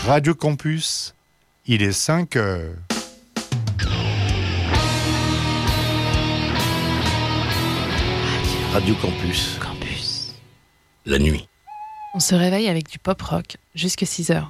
Radio Campus, il est 5 heures. Radio Campus. Campus. La nuit. On se réveille avec du pop rock jusqu'à 6 heures.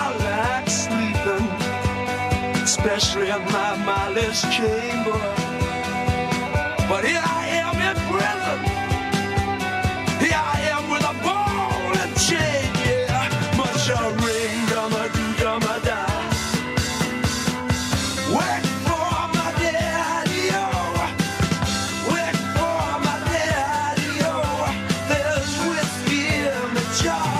Especially in my mileage chamber. Here I am in prison. Here I am with a ball and chain, yeah. Much a ring, dumma do, dumma da. Wait for my daddy, oh. Wait for my daddy, oh. There's whiskey in the jar.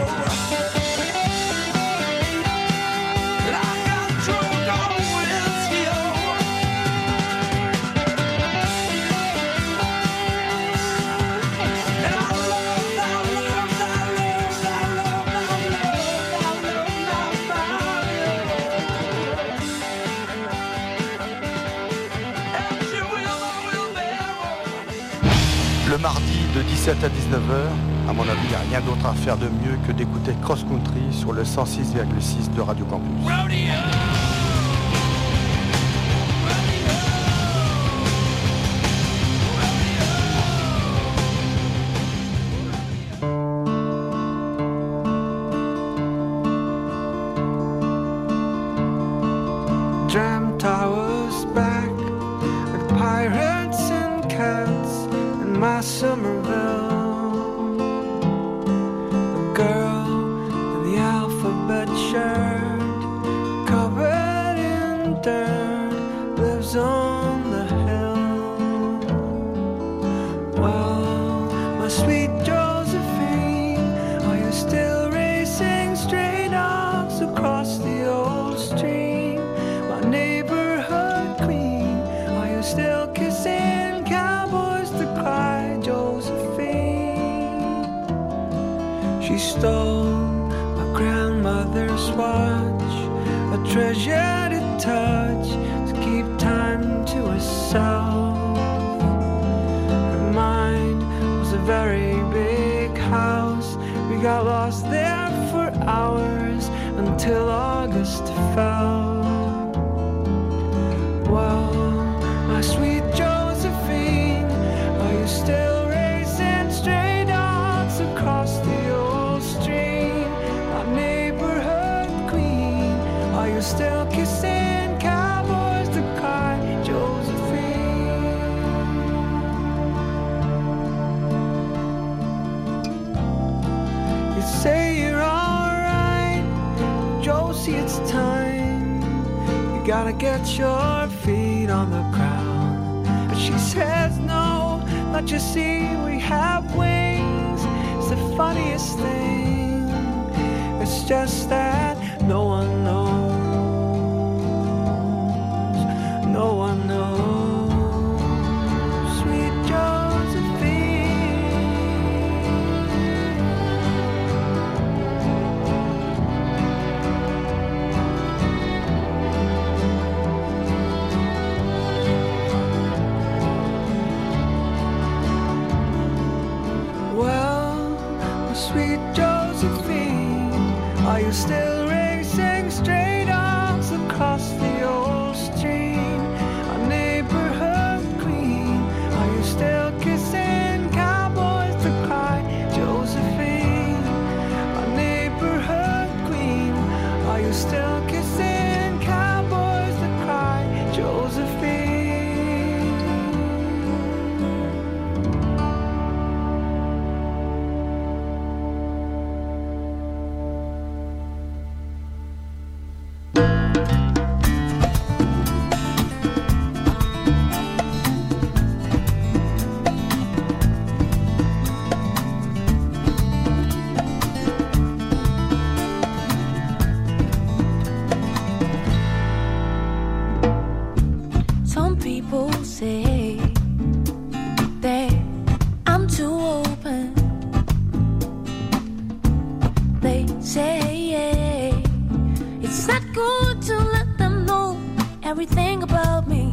Le mardi de 17 à 19h, à mon avis, il n'y a rien d'autre à faire de mieux que d'écouter Cross Country sur le 106,6 de Radio Campus. Dram Tower's back with pirates and cats in my Somerville. The girl in the alphabet shirt, covered in dirt, lives on the hill. Well, my sweet Josephine, are you still racing stray dogs across the old stream? Neighborhood queen, are you still kissing cowboys to cry, Josephine? She stole my grandmother's watch, a treasure to touch, to keep time to herself. Her mind was a very big house, we got lost there for hours until August fell. Well, my sweet Josephine, are you still racing stray dogs across the old stream? My neighborhood queen, are you still kissing cowboys to cry, Josephine? You say you're alright, Josie, it's time. Gotta get your feet on the ground. But she says no, don't you see we have wings? It's the funniest thing. It's just that no one knows. No one knows. Sweet sweet Josephine, are you still racing stray dogs across the old stream? Our neighborhood queen, are you still kissing cowboys to cry, Josephine? Our neighborhood queen, are you still kissing cowboys to cry, Josephine? Say that I'm too open. They say it's not good to let them know everything about me.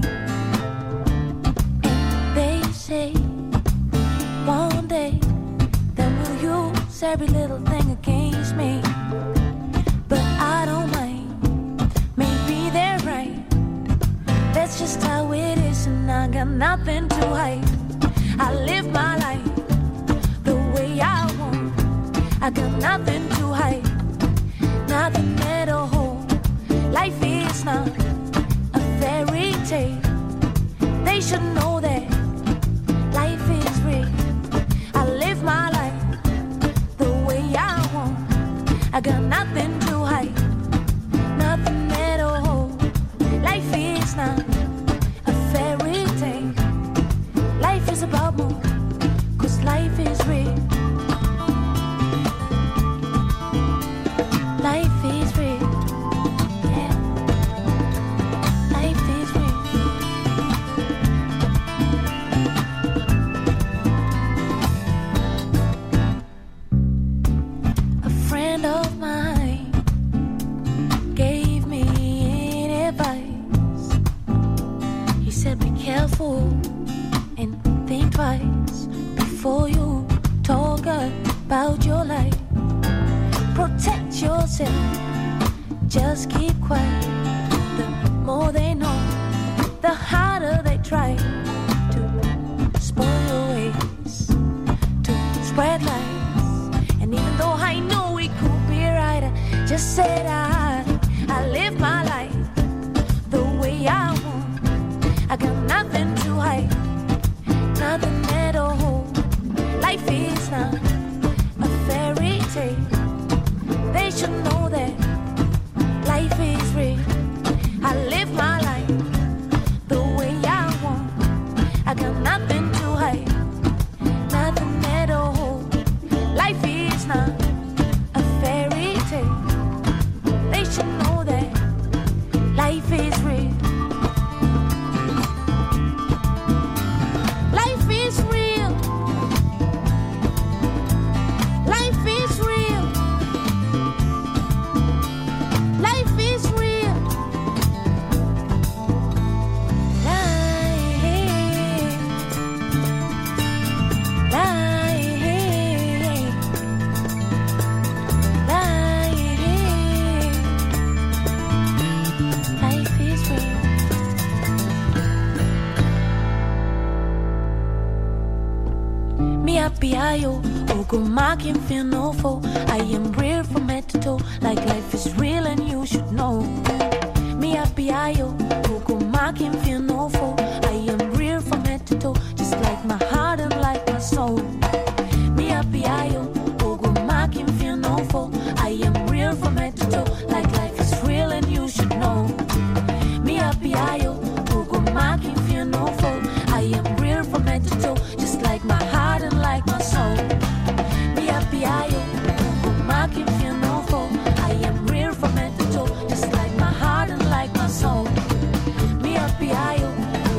And they say one day they will use every little thing against me. But I don't mind, maybe they're right. That's just how it is, and I got nothing to hide. I live my life the way I want. I got nothing to hide, nothing at all. Life is not a fairy tale. They should know that I got nothing to hide, nothing at all. Life is not a fairy tale. Life is about more, 'cause life is real. Life is real, yeah. Life is real. A friend of mine gave me advice. He said, be careful and think twice before you talk about your life. Protect yourself, just keep quiet. The more they know, the harder they try to spoil your ways, to spread lies. And even though I know it could be right, I just said I live my life the way I want. I got nothing to hide, nothing at all. Life is not a fairy tale. They should know that life is real. I live my life the way I want. I got nothing to hide, nothing at all. Life is not a fairy tale. They should know that life is real. Life is real. Life is real. Life is real. Life is real. Me happy ayo, ogo makin feel no foe. I am real from head to toe, like life is real and you should know. Me happy ayo, ogo makin feel no foe. I am real from head to toe, just like my heart and like my soul. Me happy ayo, ogo makin feel no foe. I am real from head to toe, like life is real and you should know. Me happy ayo, ogo makin feel no foe. I am real from head to toe, just like my heart and like my soul. Me happy ayo, ogo makin feel no foe. I am real from head to toe, just like my heart and like my soul. Me happy ayo,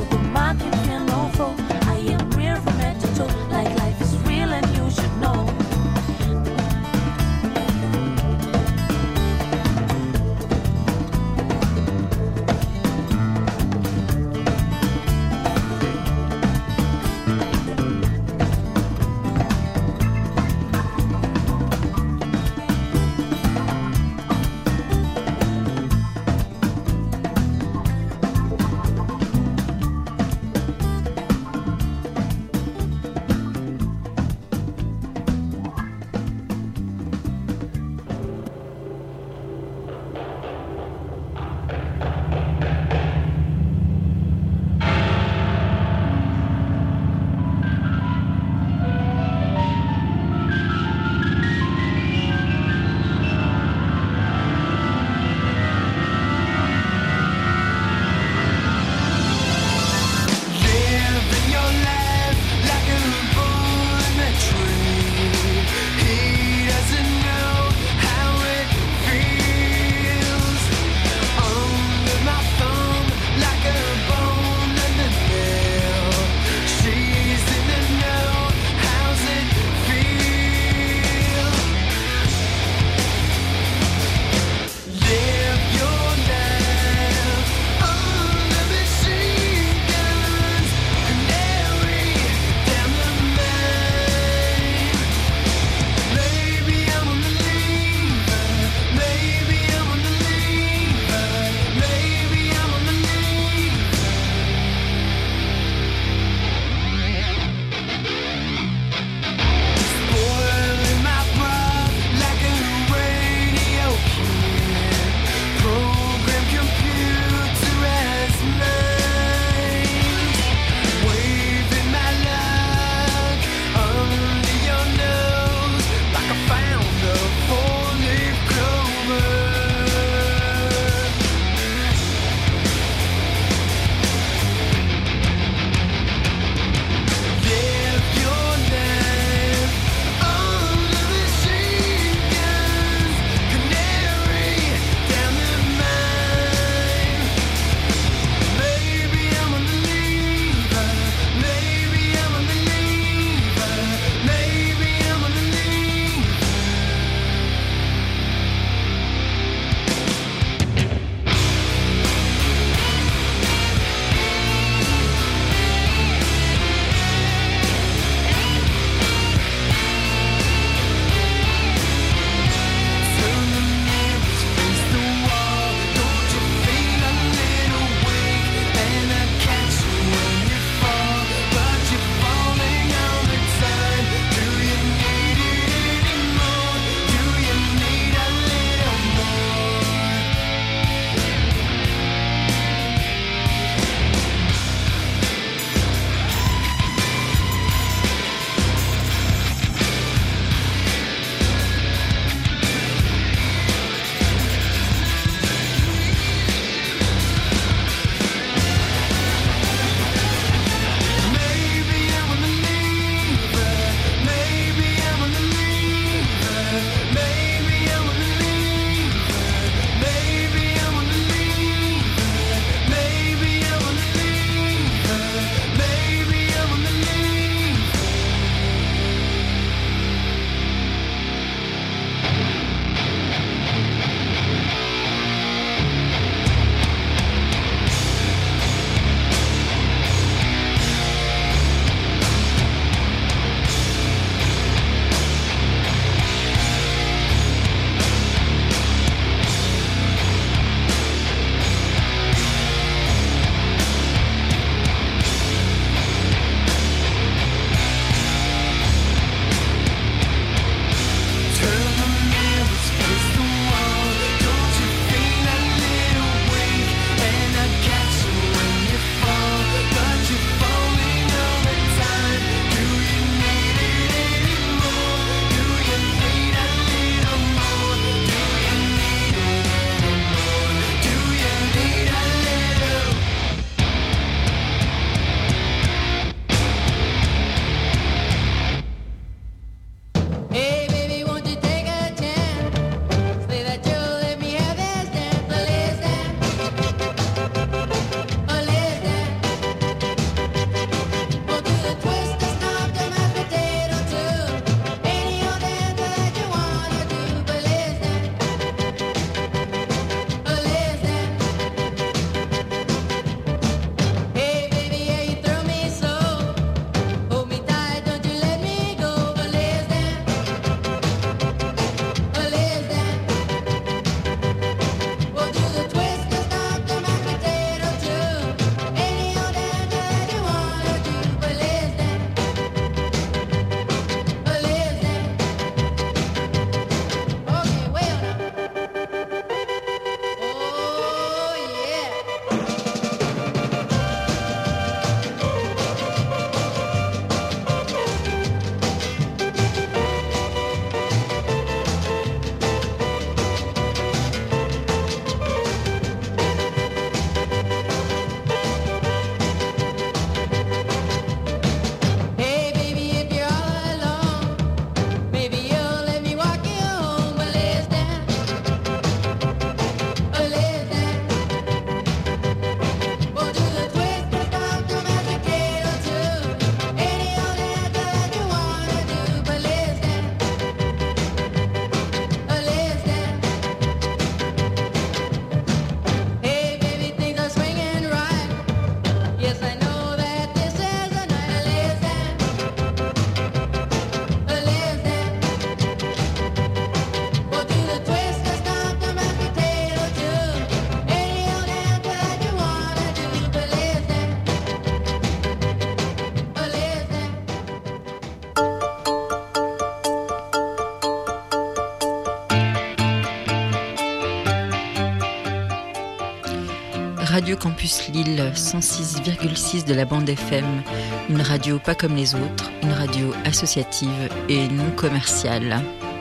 Radio Campus Lille, 106,6 de la bande FM, une radio pas comme les autres, une radio associative et non commerciale.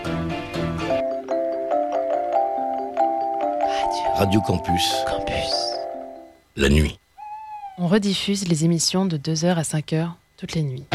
Radio Campus. La nuit. On rediffuse les émissions de 2h à 5h toutes les nuits.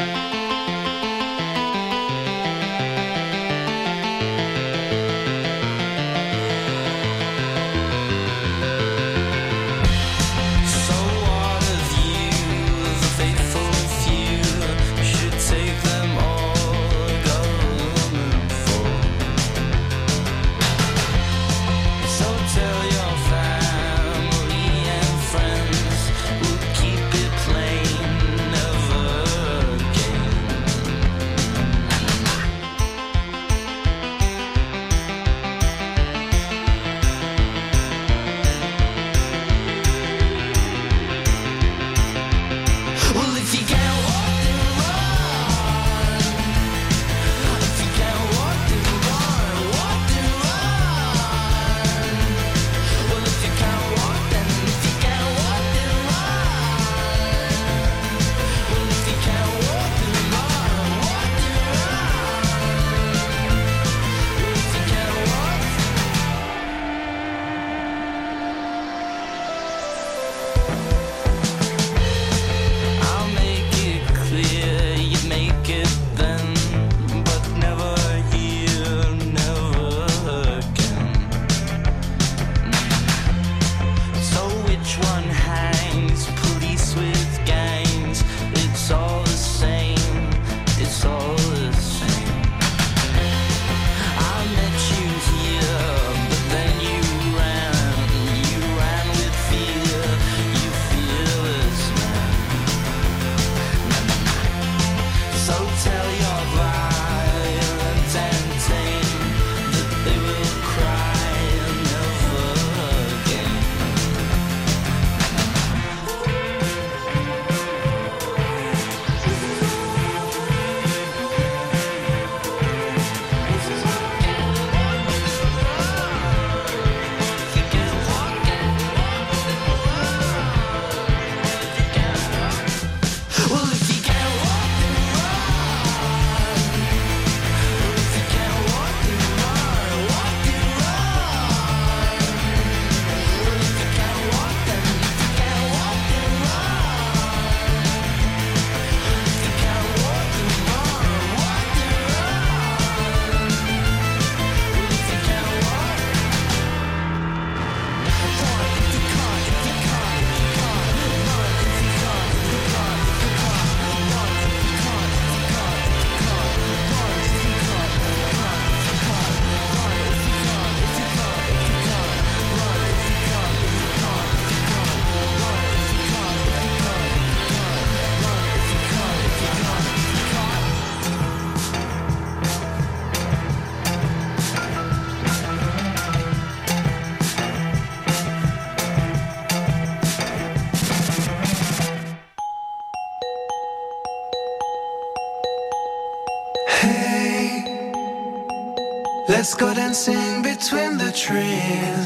Let's go dancing between the trees.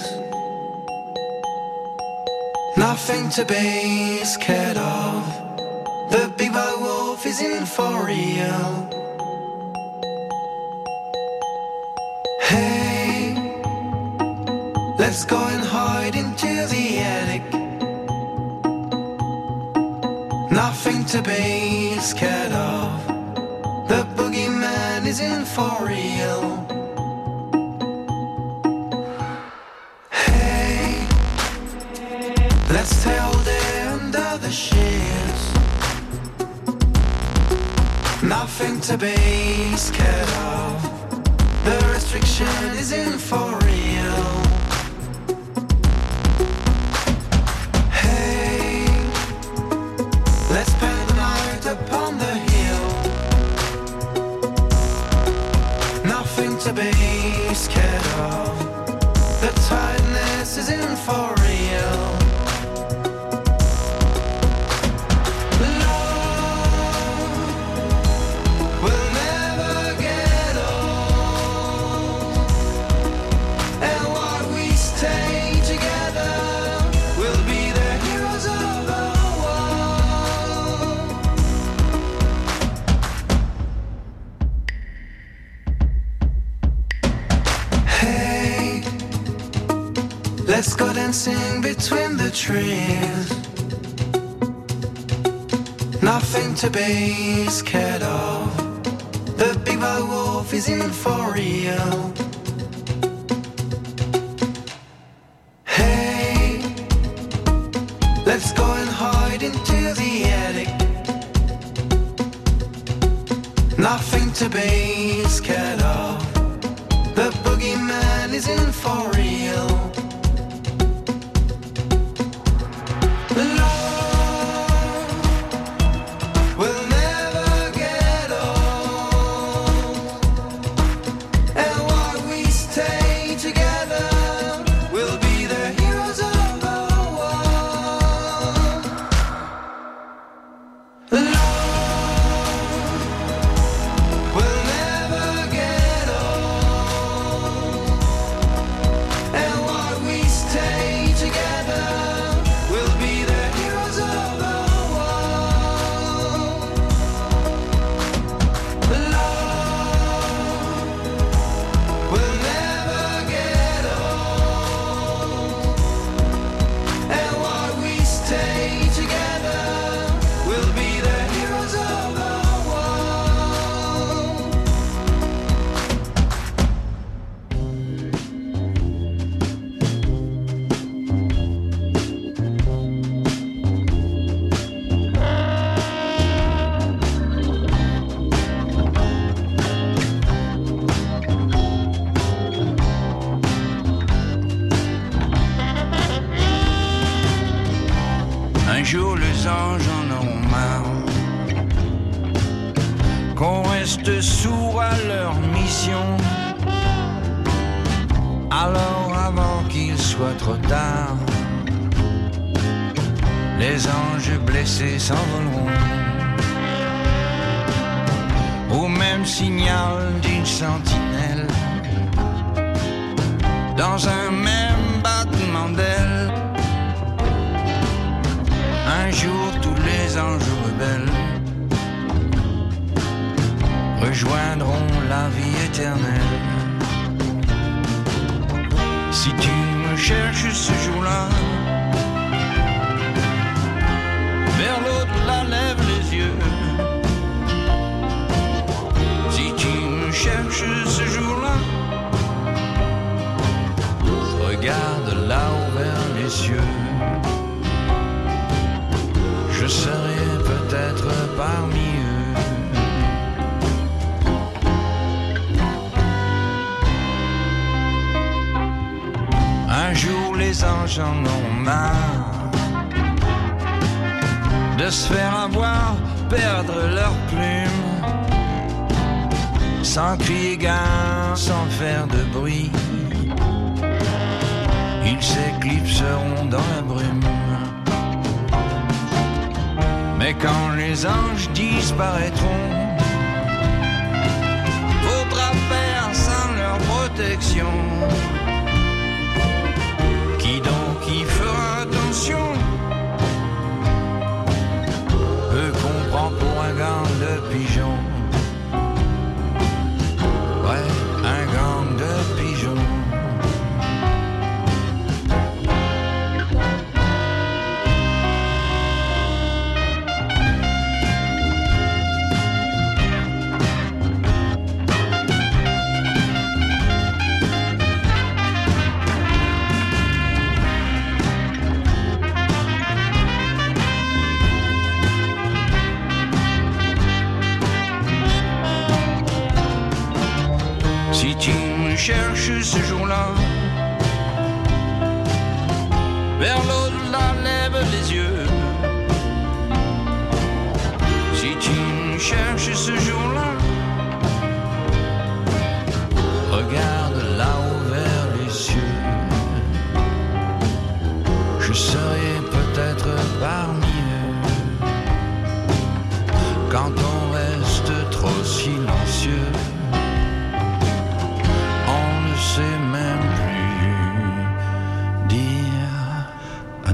Nothing to be scared of. The big bad wolf is in for real. Hey, let's go and hide into the attic. Nothing to be scared of. The boogeyman is in for real. Let's stay all day under the sheets. Nothing to be scared of. The restriction is in for real. Hey, let's spend the night upon the hill. Nothing to be scared of. The tiredness is in for real. Stay together, we'll be there. dancing between the trees. Nothing to be scared of. The big bad wolf is in for real. Hey, let's go and hide into the attic. Nothing to be scared of. The boogeyman is in for real. Sourds à leur mission. Alors avant qu'il soit trop tard, les anges blessés s'envoleront au même signal d'une sentinelle, dans un même battement d'ailes. Un jour tous les anges rebelles rejoindront la vie éternelle. Si tu me cherches ce jour-là, vers l'au-delà lève les yeux. Si tu me cherches ce jour-là, regarde là-haut vers les cieux. Je serai peut-être parmi eux. Un jour les anges en ont marre de se faire avoir, perdre leurs plumes, sans crier gare, sans faire de bruit. Ils s'éclipseront dans la brume. Mais quand les anges disparaîtront, faudra faire sans leur protection. Qui donc y fera attention? Eux qu'on prend pour un gang de pigeons. Ouais, un gang de pigeons. Cherche ce jour-là, vers l'au-delà lève les yeux. Si tu me cherches ce jour-là, regarde là-haut vers les cieux. Je serai peut-être parmi eux. Quand on reste trop silencieux, on ne sait même plus dire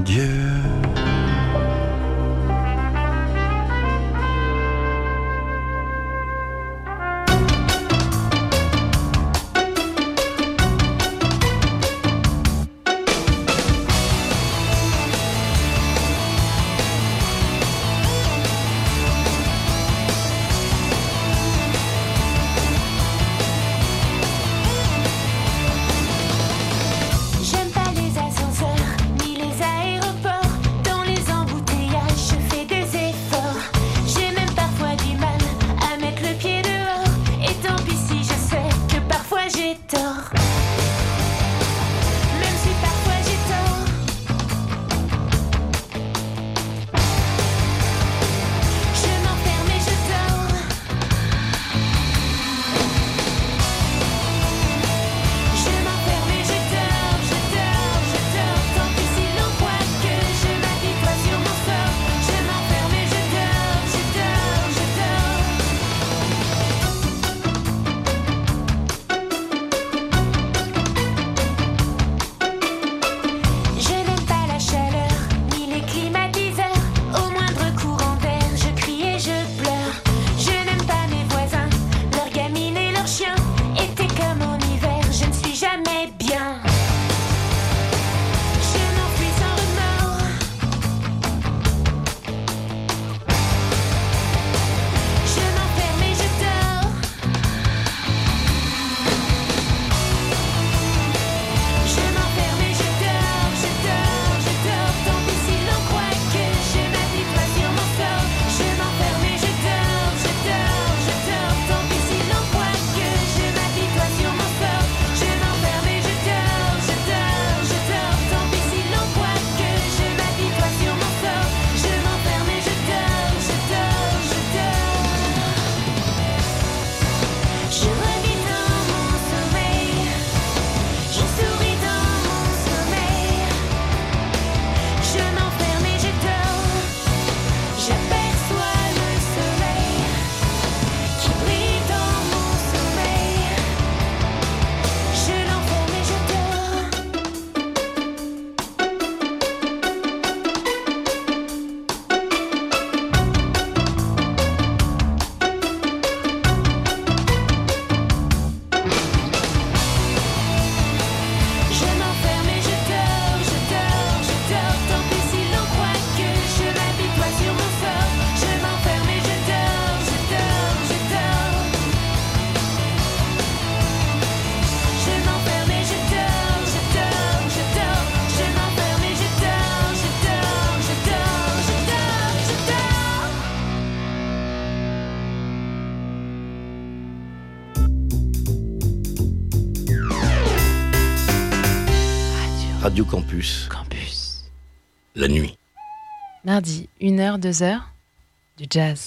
Radio Campus. Campus. La nuit. Mardi, 1h, 2h, du jazz.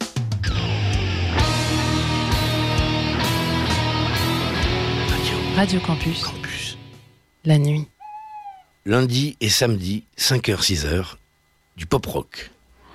Radio Campus. Campus. La nuit. Lundi et samedi, 5h, 6h, du pop rock.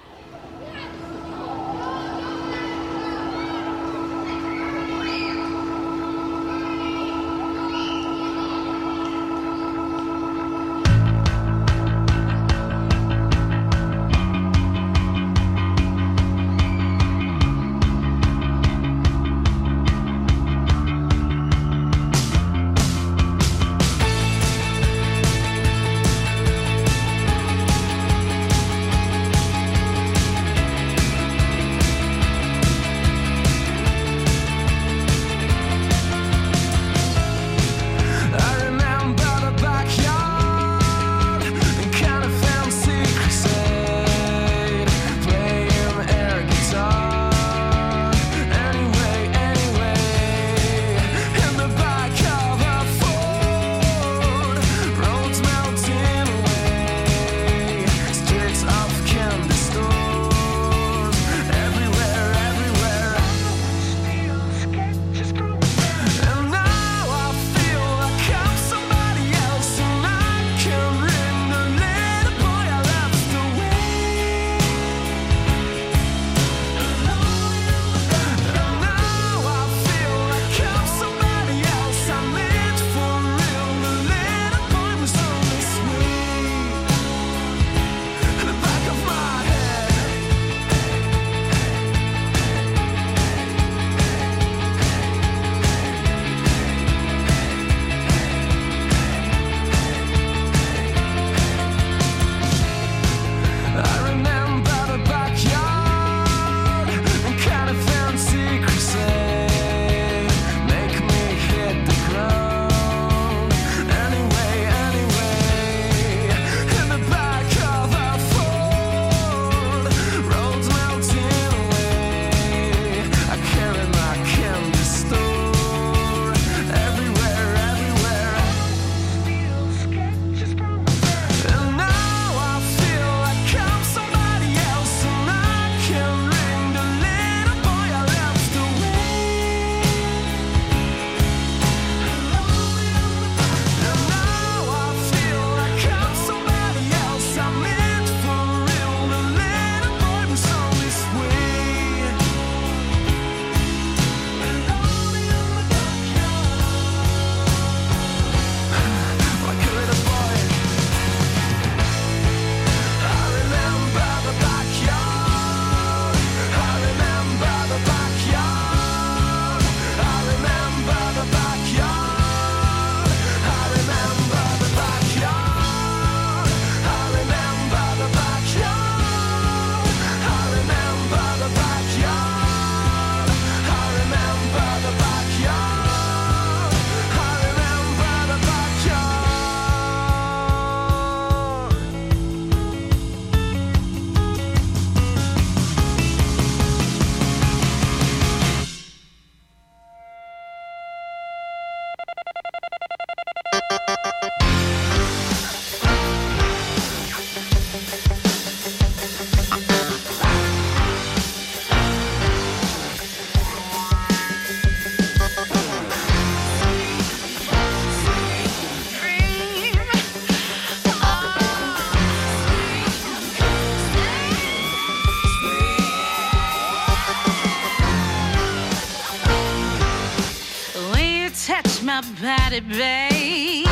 My body, babe,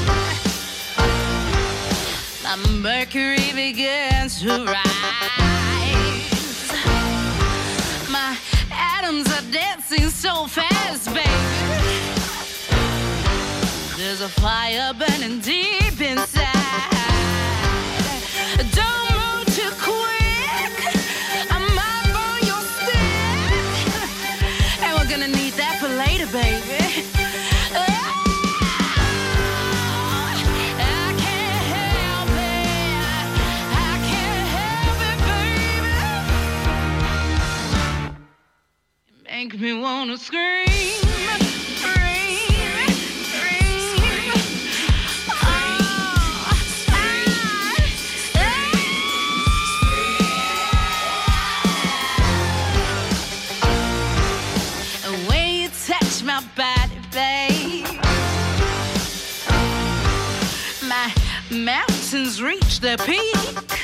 my mercury begins to rise. My atoms are dancing so fast, baby. There's a fire burning deep inside. Don't move too quick, I might burn your stick. And we're gonna need that for later, baby. Make me wanna scream, scream, scream. Oh. the peak.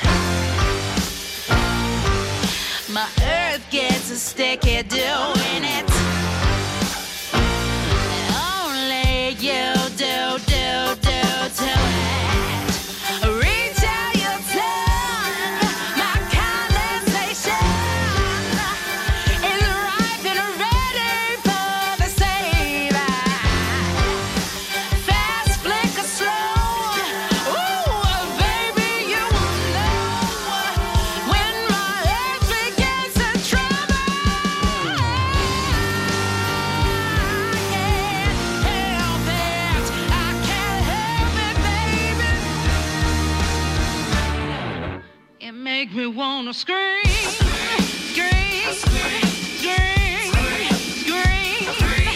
My earth gets sticky doing it. Only you do it. Reach out your tongue. My condensation is ripe and ready for the savor. Fast, flicker, slow. Ooh, baby, you know when my earth begins to tremble. I can't help it. I can't help it, baby. It makes me wanna scream, scream, scream, scream, scream, scream.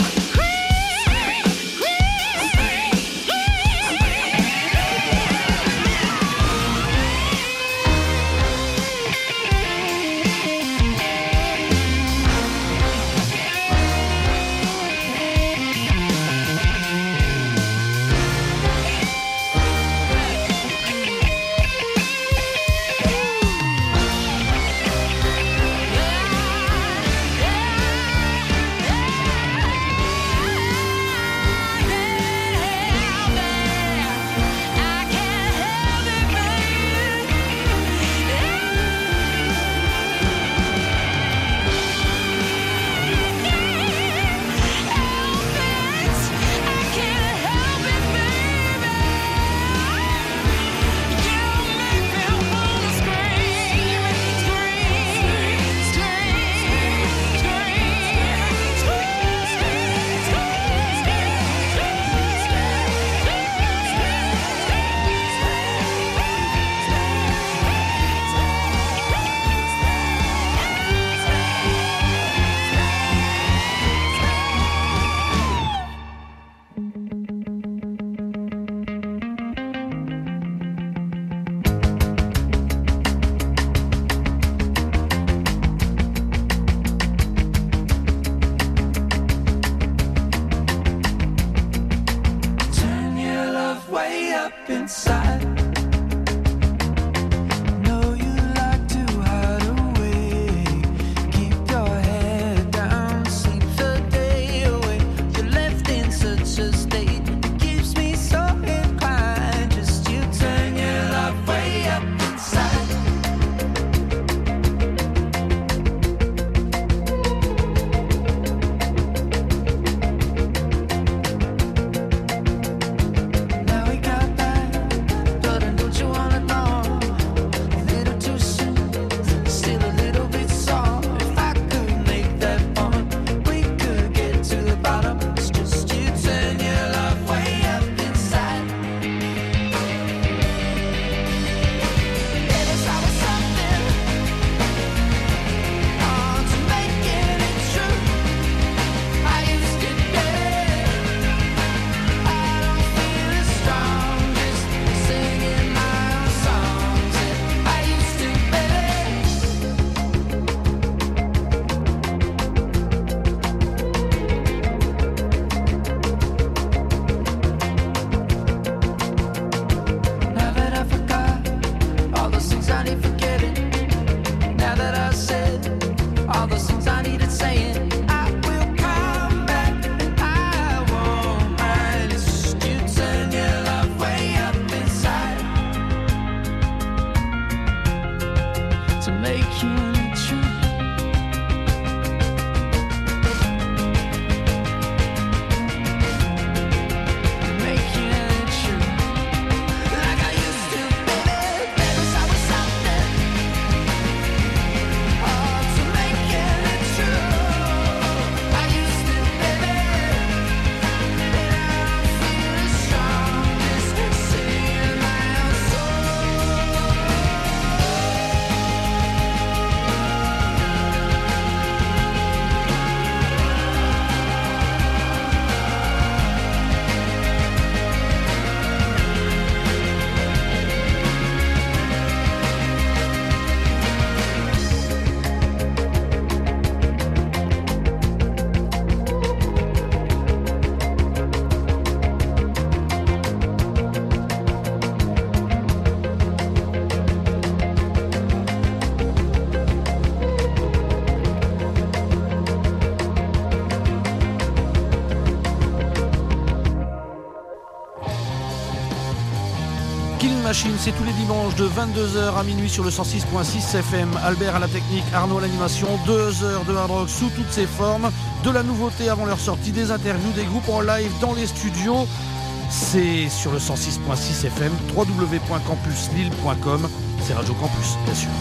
Machine, c'est tous les dimanches de 22h à minuit sur le 106.6 FM. Albert à la technique, Arnaud à l'animation, 2 heures de hard rock sous toutes ses formes, de la nouveauté avant leur sortie, des interviews, des groupes en live dans les studios. C'est sur le 106.6 FM, www.campuslille.com, c'est Radio Campus, bien sûr.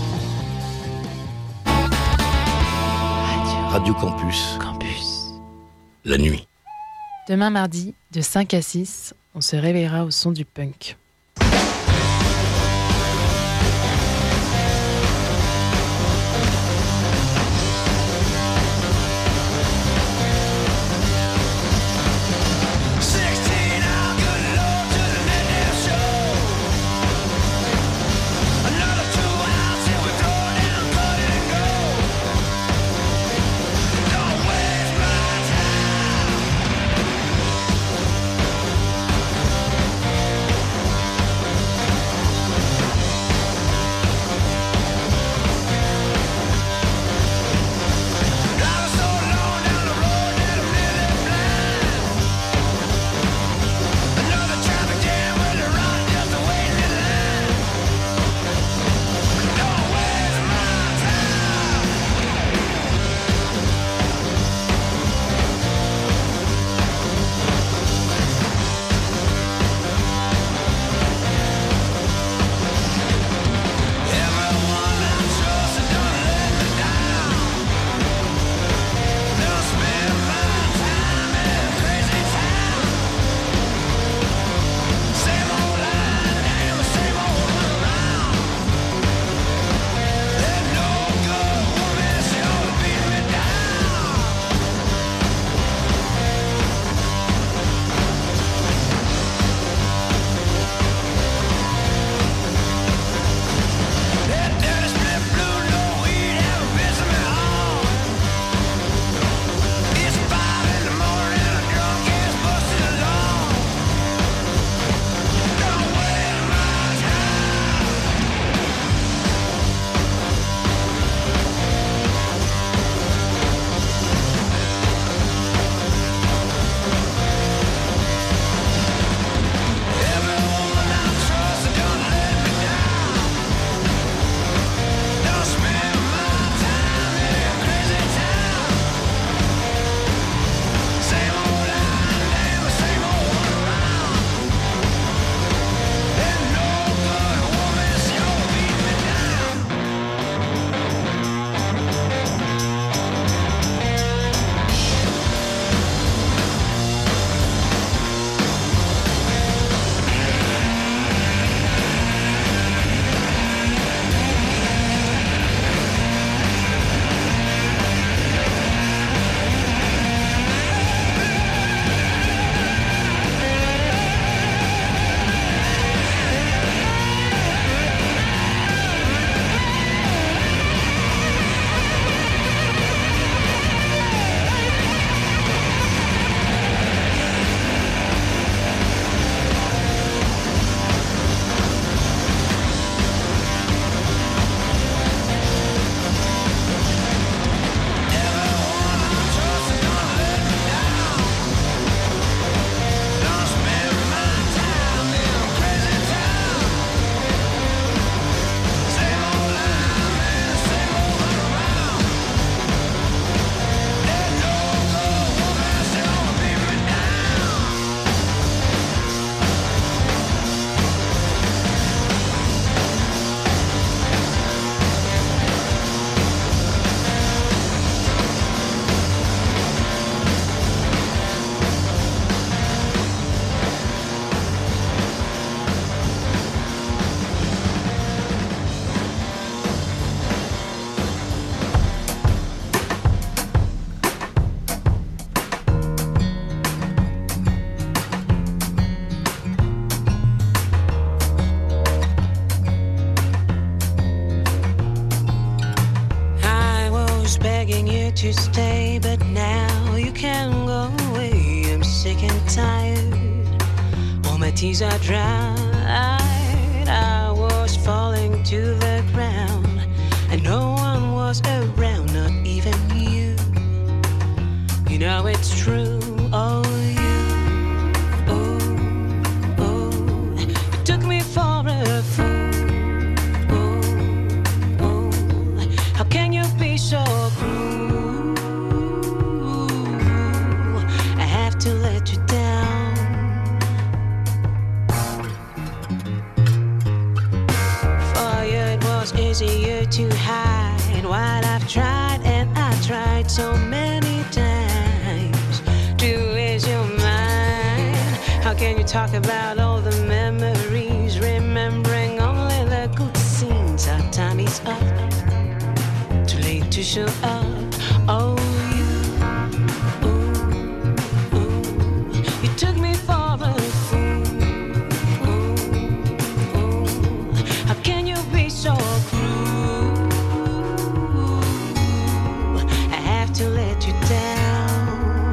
Radio Campus. La nuit. Demain mardi, de 5 à 6, on se réveillera au son du punk. To stay, but now you can't go away. I'm sick and tired. All my tears are dried. I was falling to the ground, and no one was around, not even you. You know it's true. Oh, you. Oh, oh. You took me for a easier to hide what I've tried, and I tried so many times to ease your mind. How can you talk about all the memories, remembering only the good scenes? Our time is up, too late to show up. Oh, you took me for a fool. How can you be so cruel? I have to let you down.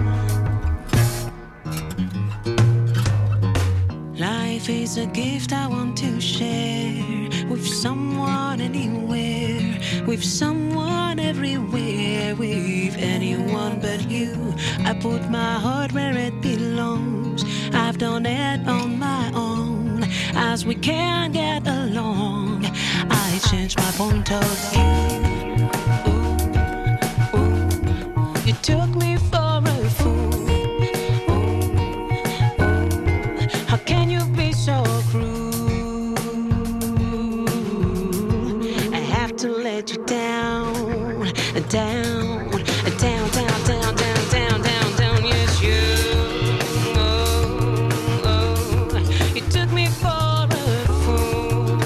Life is a gift I want to share with someone anywhere, with someone everywhere, with anyone but you. I put my heart where it belongs. I've done it on my own. As we can't get along, I changed my point of view. Ooh, ooh. You took me for a fool. Ooh, ooh. How can you be so cruel? I have to let you down, down, down, down, down, down, down, down, down. Yes, you. You took me for a fool.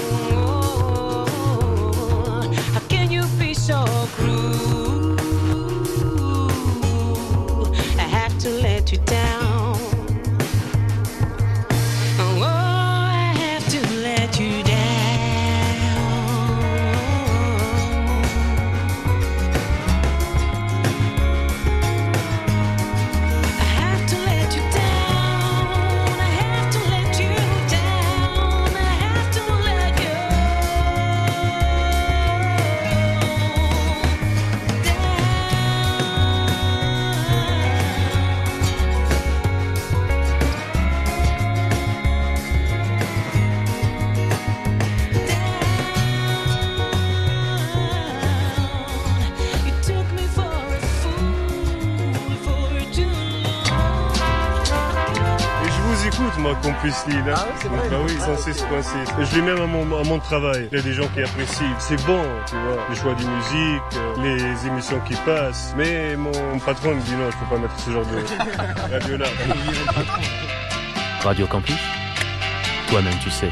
How can you be so cruel? I have to let you down. Oh, I have to let you down. I have to let you down. I have to let you down. I have to let you down. You took me for a fool for too long. Et je vous écoute, moi, Campus Lille. Hein. Ah ouais, c'est vrai. Bah oui, 106.6. Et je l'ai même à mon travail. Il y a des gens qui apprécient. C'est bon, tu vois. Les choix de musique, les émissions qui passent. Mais mon patron me dit non, il faut pas mettre ce genre de radio-là. Radio Campus, toi-même tu sais.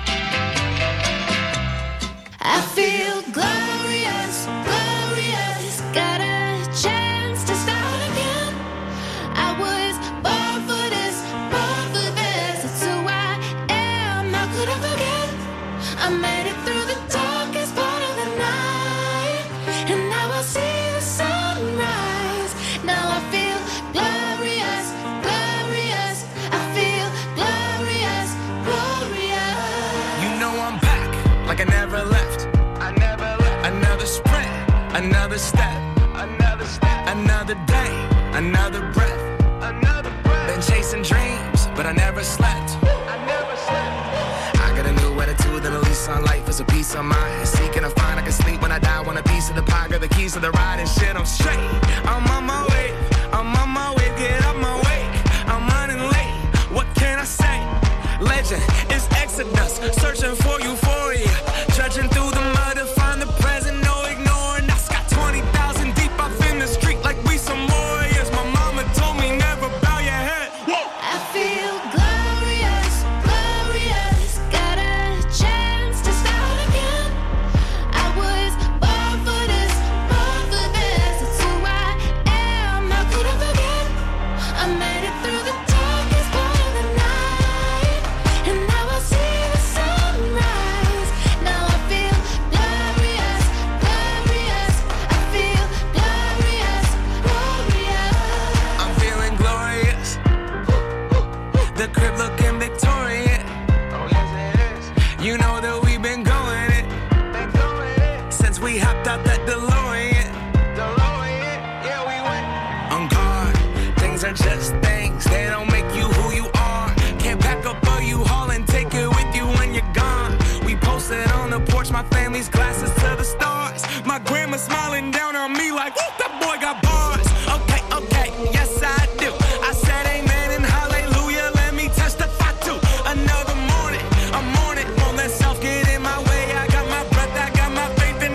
I feel glorious, glorious. Got a chance to start again. I was born for this, born for this. It's who I am. How could I forget? I made it through the darkest part of the night, and now I see the sunrise. Now I feel glorious, glorious. I feel glorious, glorious. You know I'm back, like I never left. I never left. Another sprint, another step, another day, another breath. Been chasing dreams, but I never slept. I got a new attitude and a lease on life is a piece of mind. Seeking to find I can sleep when I die. Want a piece of the pie, got the keys to the ride and shit. I'm straight. I'm on my way. I'm on my way. Get up my way. I'm running late. What can I say? Legend is Exodus, searching for euphoria. Trudging through the mud to find the present, no ignoring. I got 20,000 deep up in the street like we some warriors. My mama told me never bow your head. I feel glorious, glorious. Got a chance to start again. I was born for this, born for this. It's who I am. How could I forget? I made it through the darkest part of the night, and now I see the sunrise. Now I feel glorious, glorious. I feel glorious, glorious. I'm feeling glorious. The crib looking Victorian. Oh yes it is. You know that we've been going it. Since we hopped out that DeLorean. Yeah we went. On guard, things are just things. They don't make you who you are. Can't pack up a U-Haul and take it with you when you're gone. We posted on the porch, my family's glasses to the stars. My grandma smiling down on me like, whoop, that boy got bars. Okay, okay, yes I do. I said amen and hallelujah, let me testify to another morning. I'm on it, won't let self get in my way. I got my breath, I got my faith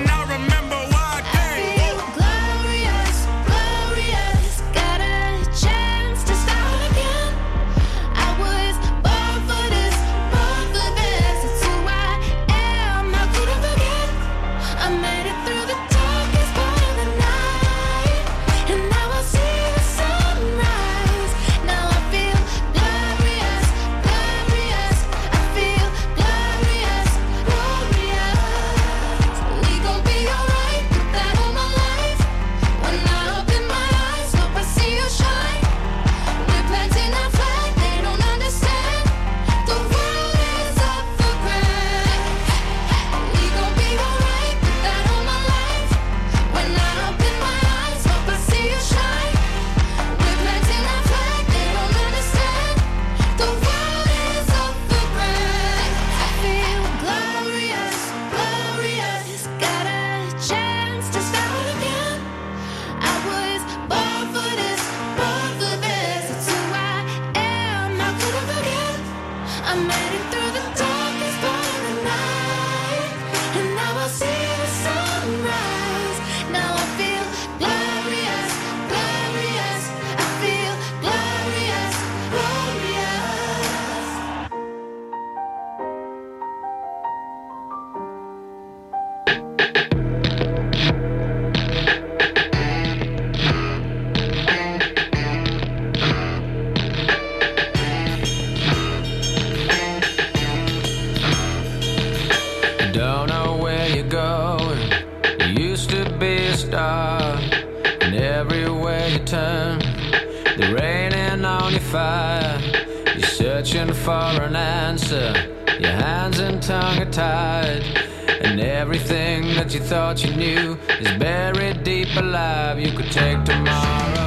turn. They're raining on your fire. You're searching for an answer. Your hands and tongue are tied. And everything that you thought you knew is buried deep alive. You could take tomorrow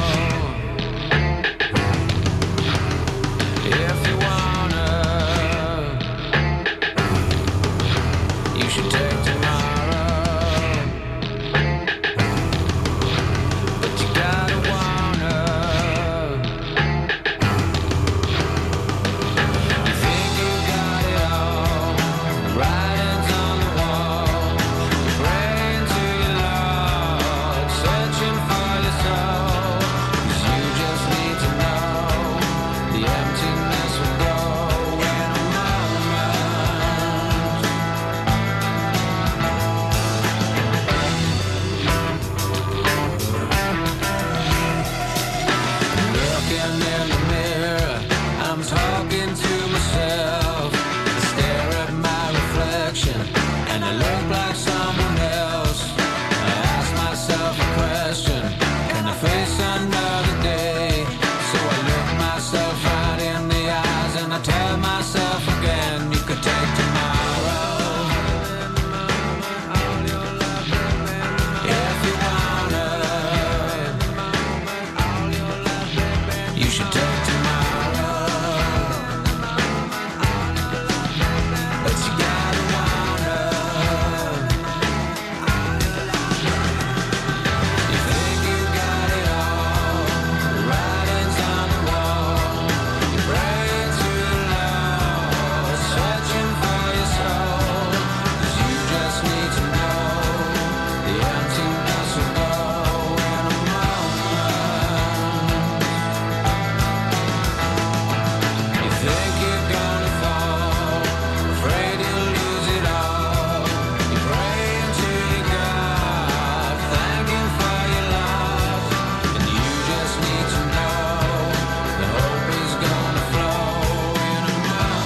if you wanna. You should take tomorrow, but you gotta wanna. You think you got it all, writings on the wall. You're praying to your Lord, searching for your soul. 'Cause you just need to know the emptiness will go in a moment. Looking in the mirror, I'm talking to myself. I stare at my reflection and I look like someone else. I ask myself a question, can I face another day? So I look myself right in the eyes and I tell myself again, you could take tomorrow if you wanna. You should take tomorrow, but you gotta wanna. You think you got it all, the writings on the wall. You're praying to your Lord, searching for your soul. 'Cause you just need to know the emptiness will go in a moment. You think you're gonna fall, afraid you'll lose it all. You're praying to your God, thanking for your love. And you just need to know the hope is gonna flow in a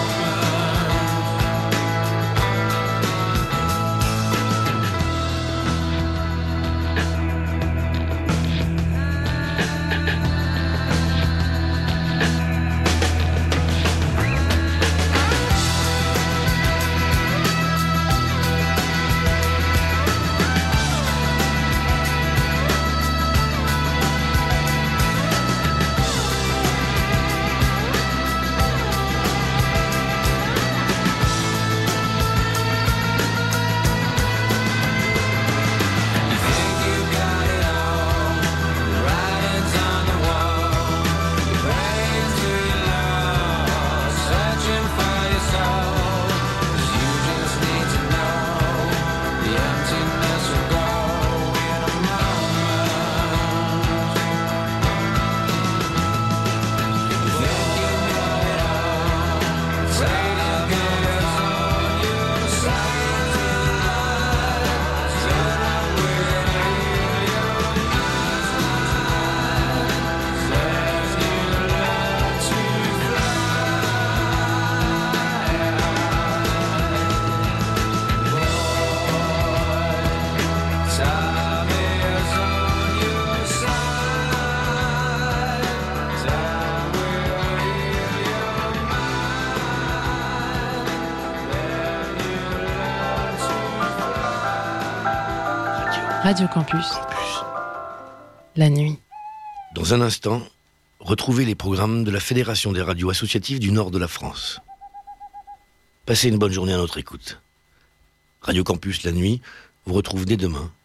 Radio Campus. La nuit. Dans un instant, retrouvez les programmes de la Fédération des radios associatives du nord de la France. Passez une bonne journée à notre écoute. Radio Campus La Nuit vous retrouve dès demain